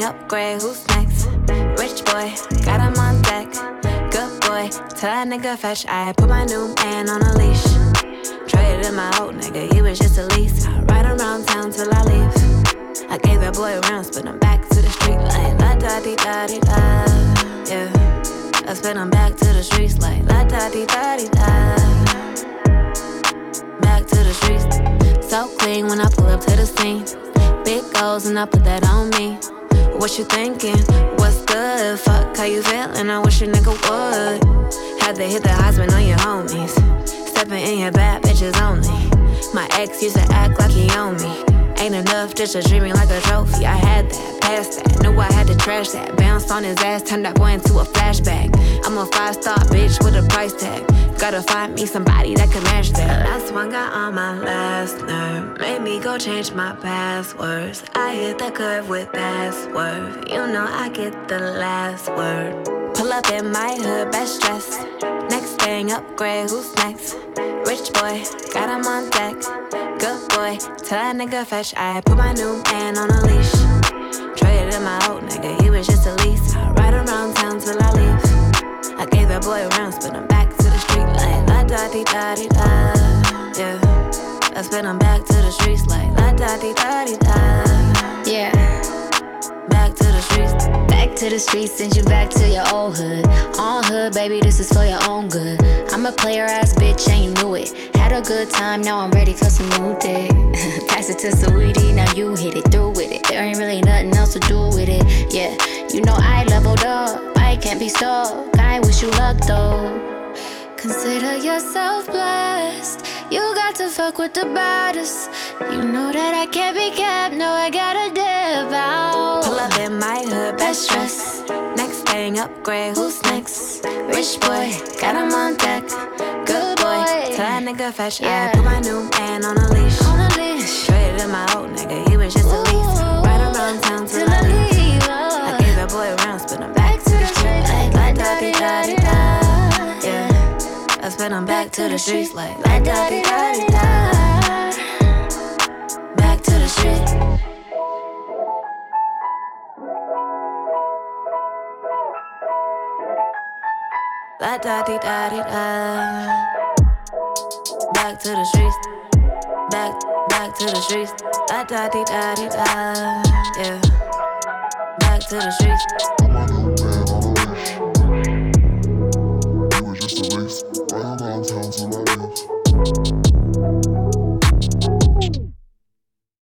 upgrade, who's next? Rich boy, got him on deck. Good boy, tell that nigga fetch. I put my new man on a leash. Traded in my old nigga, he was just a lease. I ride around town till I leave. I gave that boy rounds, but I'm back to the street like la da di da di da. Yeah, I spin him back to the streets like la da di da di da. Back to the streets, so clean when I pull up to the scene. Big goals and I put that on me. What you thinking? What's good? Fuck how you feeling? I wish a nigga would. Had to hit the Heisman on your homies. Stepping in your bad bitches only. My ex used to act like he owned me. Ain't enough just to treat me like a trophy. I had that, passed that, knew I had to trash that. Bounced on his ass, turned that boy into a flashback. I'm a 5-star bitch with a price tag. Gotta find me somebody that can match that. Last one got on my last nerve. Made me go change my passwords. I hit the curve with password. You know I get the last word. Pull up in my hood, best dress. Next thing upgrade, who's next? Rich boy, got him on deck. Good boy, tell that nigga fetch. I put my new man on a leash. Traded in my old nigga, he was just a lease. I ride around town till I leave. I gave that boy rounds, but I'm back to the street like la da di da di da. Yeah, I spin him back to the streets like la da di da di da. Yeah. Back to the streets. Back to the streets, send you back to your old hood. On hood, baby, this is for your own good. I'm a player ass bitch and you knew it. Had a good time, now I'm ready for some new dick. Pass it to Saweetie, now you hit it, through with it. There ain't really nothing else to do with it. Yeah, you know I leveled up, I can't be stuck. I wish you luck though. Consider yourself blessed. You got to fuck with the baddest. You know that I can't be kept. No, I gotta dip out. Pull up in my hood, best dress. Next thing upgrade, who's next? Rich boy, got him on deck. Good boy, tell that nigga fetch. Yeah. I put my new man on a leash. Traded in my old nigga, he was just a lease. Right around town till I leave. I gave that boy rounds, but I'm back to the street like la da di da di da. Yeah, I spin him back to the streets like la da di da di da. Back to the streets. La da di da di da. Back to the streets. Back to the streets. La da di da di da. Yeah. Back to the streets. Put my new man on a leash. You were just a lease. Right around town till I leave.